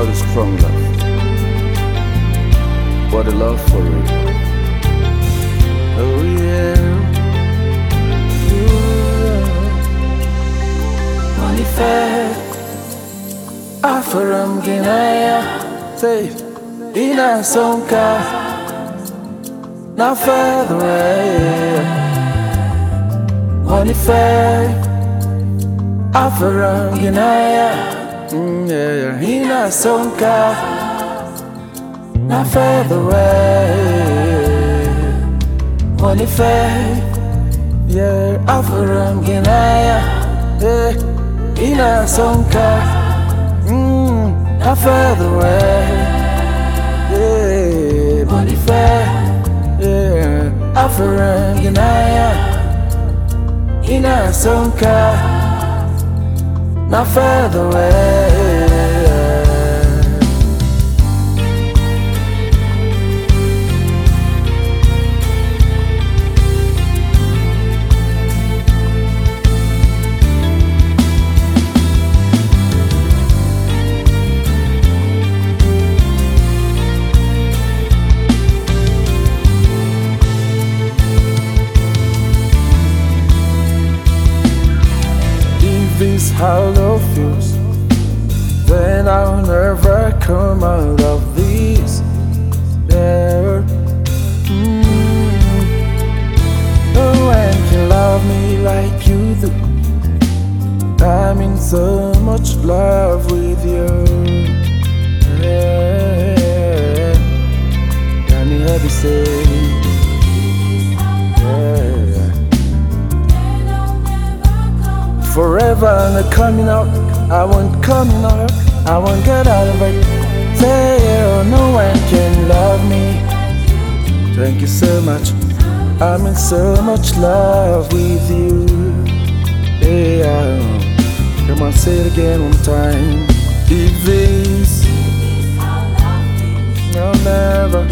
What is strong love? What a love for real. Oh yeah. Money fair. Afaram ginaya. Say ina sonka. Na further away. Money fair. Afaram ginaya. Yeah, ina sonka. Na further away. Money fair. Yeah, Afaram ginaya. Yeah, ina sonka. Na further away. Yeah, money fair. Yeah, Afaram ginaya. Ina sonka. Na further away. This how love feels, then I'll never come out of this. There, no one can love me like you do. I'm in so much love with you. Yeah. Can you hear me say? Forever and coming out, I won't coming out, I won't get out of it. Say, oh, no one can love me. Thank you so much. I'm in so much love with you. Yeah, come on, say it again one time. If this, no, never.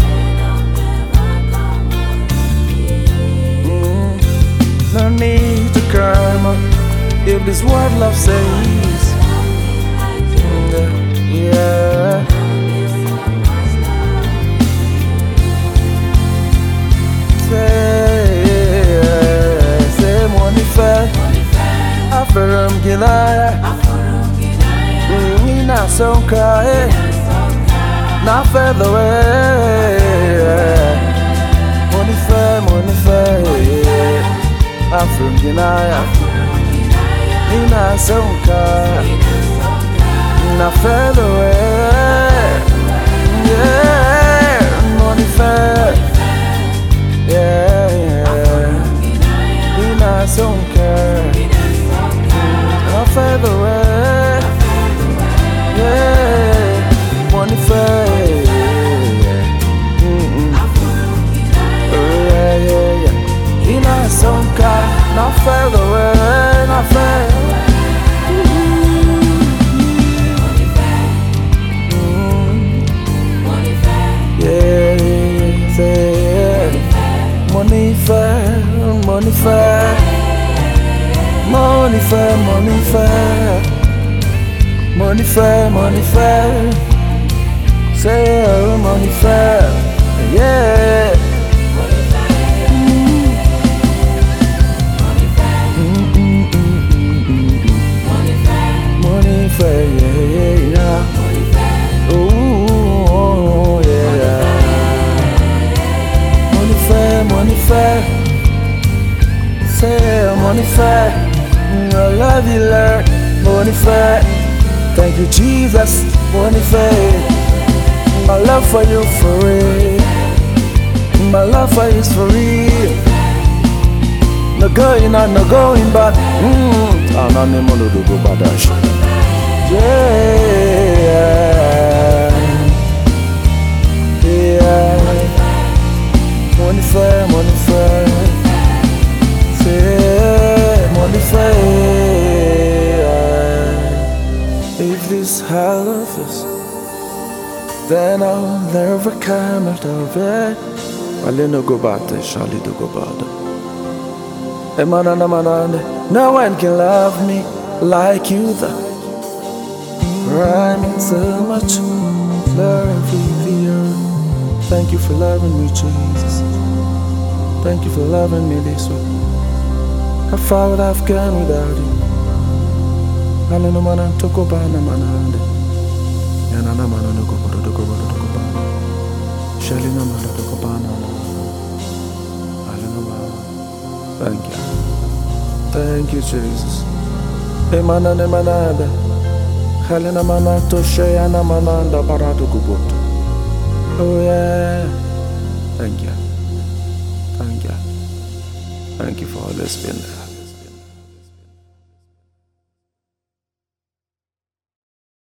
No need to come up. If this what love says, yeah. Say money fair, Afaram ginaya. Ina sonka, na further away. Money fair, Afaram ginaya. Ina sonka, na further away. Yeah, money fair. Yeah, ina sonka, na further away. Yeah, money fair. Yeah. Ina sonka, na further away, na further. Money fair, money fair, money fair, money fair, money fair, money fair. Say oh, money fair, yeah. Money fair, yeah, yeah. Oh, yeah. Money fair, say money fair. I love you, Lord. Money fair, thank you, Jesus. Money fair, my love for you for real. My love for you is for real. No going out, no going back. I'm not name on the go badash. Yeah, yeah. Money fair, money fair. Say money fair. If this how love is, then I'll never come out of it. I'll no go back there, Charlie do go back. No one can love me like you, rhyming so much, love you. Thank you for loving me, Jesus. Thank you for loving me this way. How far would I've gone without you? Alana mana toko bana manande. Yanana mana no go bana. Shalina mana toko bana. Alana mana. Thank you. Thank you, Jesus. Emana ne manada. Halina mana to shayana mananda barado kuboto. Oh yeah. Thank you. Thank you. Thank you for always being there.